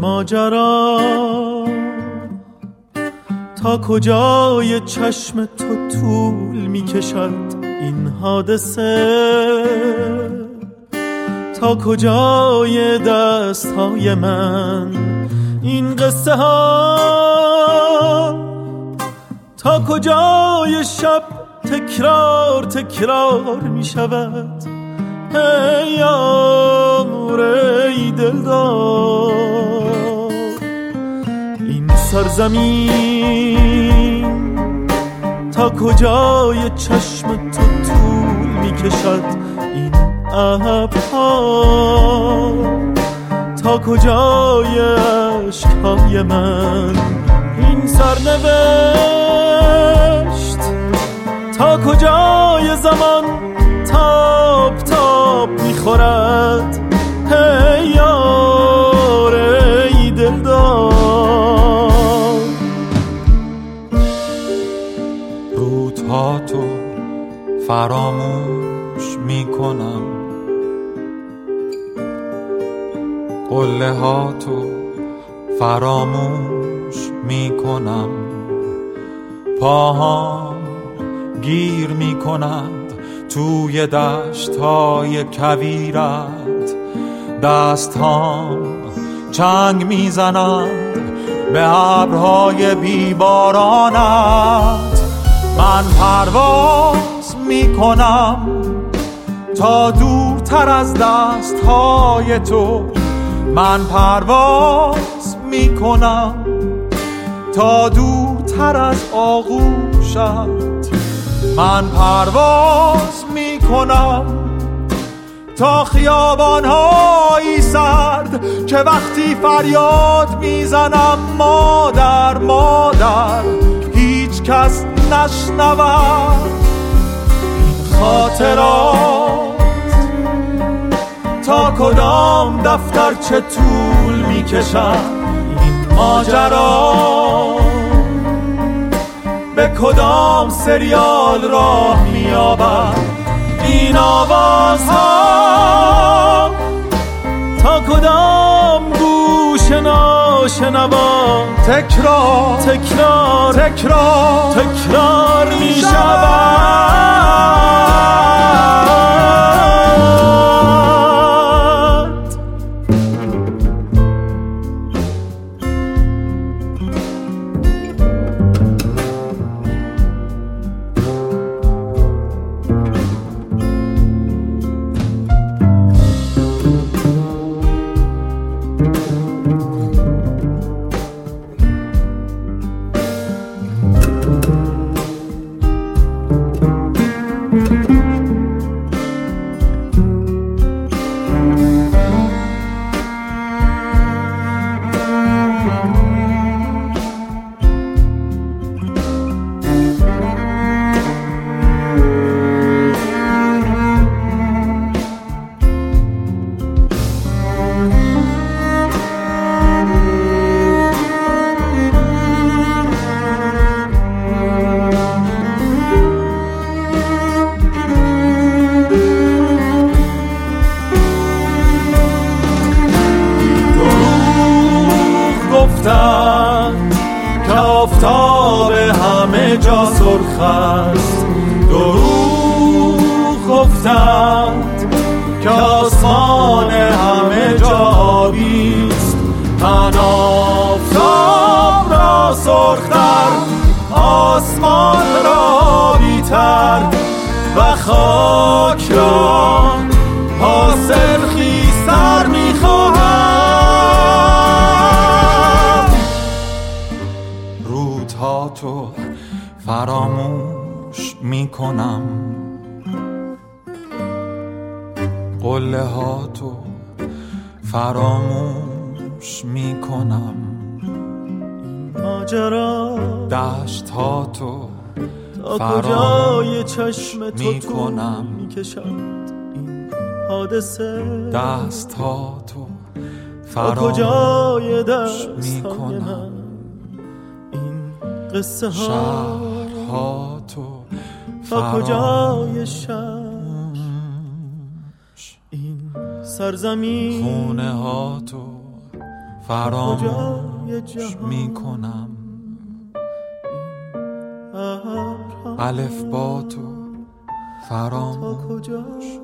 ماجرا تا کجای چشم تو طول میکشد این حادثه، تا کجای دستهای من این قصه ها، تا کجای شب تکرار تکرار می شود ای یار ای دلدار. این سرزمین تا کجای چشم تو طول می کشد این ابرها، تا کجای عشقهای من این سرنوشت، تا کجای زمان تاب تاب میخورد ای یار ای دلدار. روزها تو فراموش میکنم، قله ها تو فراموش میکنم، پاهام گیر میکنند توی دشت‌های کویرت، دستهام چنگ میزنند به ابرهای بیبارانت. من پرواز میکنم تا دورتر از دستهای تو، من پرواز میکنم تا دورتر از آغوشت، من پرواز میکنم تا خیابان‌های سرد که وقتی فریاد میزنم مادر مادر هیچ کس نشنود. این خاطرات تا کدام دفتر چه طول میکشد، این ماجرا به کدام سریال راه میابد، این آوازها تا کدام گوش ناشنوا تکرار تکرار تکرار تکرار میشود. که آفتاب همه جا سرخ است، دروغ گفتند که آسمان همه جا آبی است، من آفتاب را سرختر آسمان را بیتر و خاک را حاصل خیزتر میخواهم. رودها تو فراموش میکنم، قله ها تو فراموش میکنم، ماجرا دشت ها تو تا کجای چشم تو میکنم میکشد این حادثه، دست ها تو تا کجای دست میکنم این قصه ها، شهرها تو تا کجای شهر این سرزمین، خونه ها تو فراموش میکنم الف با تو فراموش